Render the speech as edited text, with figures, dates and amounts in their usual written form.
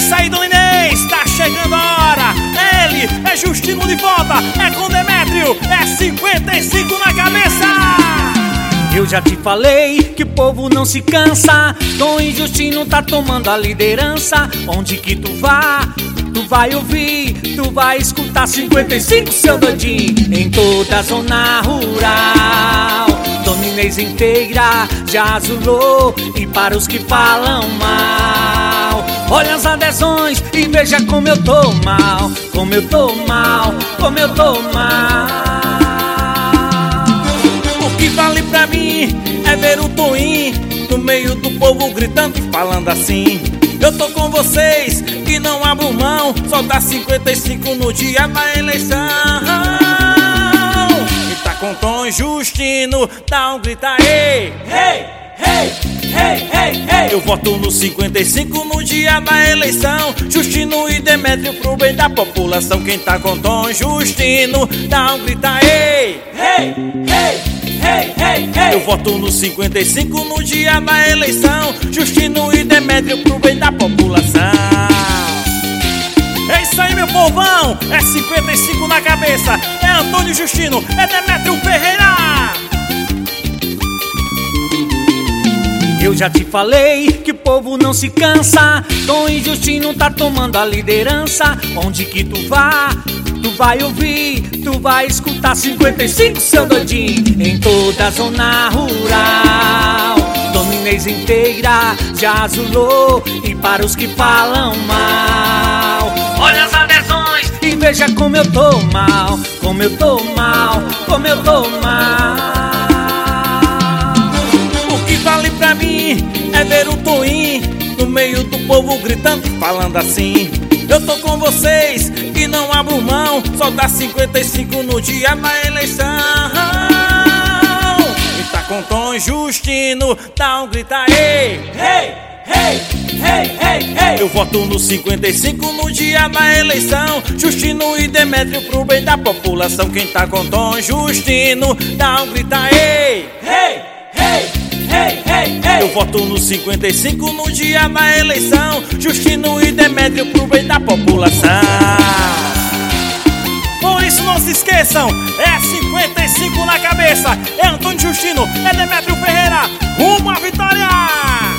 isso aí, dona Inês, tá chegando a hora. Ele é Justino de volta, é com Demétrio, é 55 na cabeça. Eu já te falei que o povo não se cansa. Tom e Justino tá tomando a liderança. Onde que tu vai ouvir, tu vai escutar 55, seu doidinho. Em toda a zona rural, Dona Inês inteira já azulou. E para os que falam mal, olha as adesões e veja como eu tô mal. Como eu tô mal, como eu tô mal. O que vale pra mim é ver o Toim no meio do povo gritando e falando assim: eu tô com vocês e não abro mão, só dá 55 no dia da eleição. E tá com Tom Justino, dá um grito aí. Hey, hey, hey, hey, hey. Eu voto no 55 no dia da eleição. Justino e Demétrio pro bem da população. Quem tá com Tom Justino, dá um grito aí. Hey, hey. Hey, hey, hey. Eu voto no 55 no dia da eleição. Justino e Demétrio pro bem da população. É isso aí, meu povão, é 55 na cabeça. É Antônio Justino, é Demétrio Ferreira. Eu já te falei que o povo não se cansa. Tom e Justino tá tomando a liderança. Onde que tu vai ouvir, tu vai escutar 55, seu doidinho. Em toda a zona rural, Dona Inês inteira já azulou. E para os que falam mal, olha as adesões e veja como eu tô mal. Como eu tô mal, como eu tô mal. O que vale pra mim é ver o Toim no meio do povo gritando e falando assim: eu tô com vocês e não abro mão, só dá 55 no dia da eleição. E tá com Tom Justino, dá um grito aí. Hey, hey, hey, hey, hey. Eu voto no 55 no dia da eleição. Justino e Demétrio pro bem da população. Quem tá com Tom Justino, dá um grito aí. Hey, hey, hey, hey, hey. Eu voto no 55 no dia da eleição. Justino e Demétrio pro bem da população. Por isso não se esqueçam, é 55 na cabeça. É Antônio Justino, é Demétrio Ferreira, rumo à vitória.